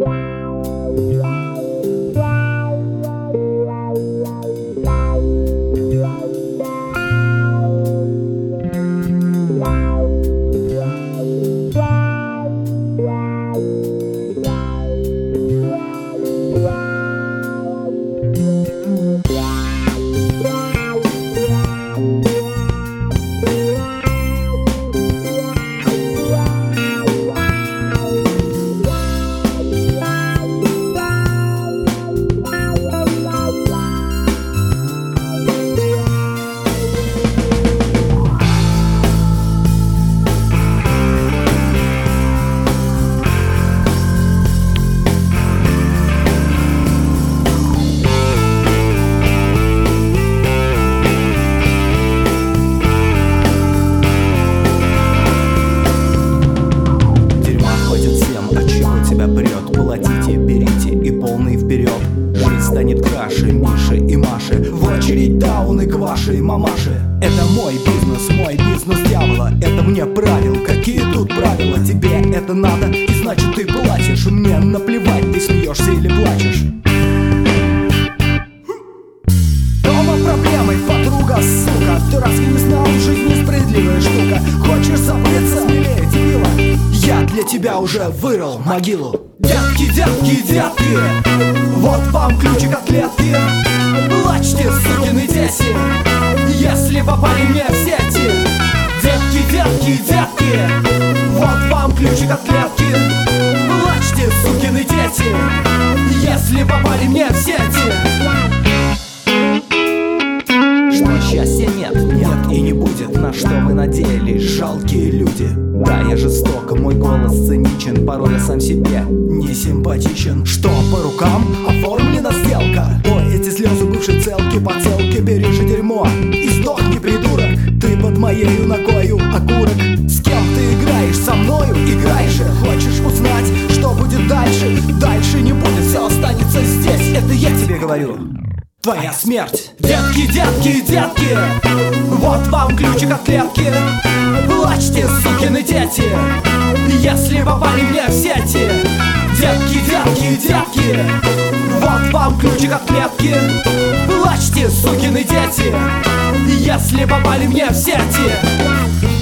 Платите, берите и полный вперед. Жизнь станет краше, Миши и Маши. В очередь дауны к вашей мамаше. Это мой бизнес дьявола. Это мне правил, какие тут правила? Тебе это надо, и значит ты платишь. Мне наплевать, ты смеешься или плачешь. Дома проблемы, подруга, сука. Ты разве не знал, жизнь несправедливая штука? Хочешь забыться? Смелее, дебила. Я для тебя уже вырыл могилу. Детки, детки, детки, вот вам ключик от клетки. Плачьте, сукины дети, если попали мне в сети. Детки, детки, детки, вот вам ключик от клетки. Плачьте, сукины дети, если попали мне в сети. Что счастья нет, нет и не будет. На что мы надеялись, жалкие люди. Да, я жестоко, мой голос циничен. Порой я сам себе не симпатичен. Что по рукам оформлена сделка? Ой, эти слезы бывшей целки, поцелки. Бери же дерьмо и сдохни, придурок. Ты под моею ногою окурок. С кем ты играешь? Со мною играешь? Хочешь узнать, что будет дальше? Дальше не будет, все останется здесь. Это я тебе говорю, твоя смерть. Детки, детки, детки, вот вам ключик от клетки. Плачьте, сукины дети, если попали мне в сети. Детки, детки, детки, вот вам ключик от клетки. Плачьте, сукины дети, если попали мне в сети.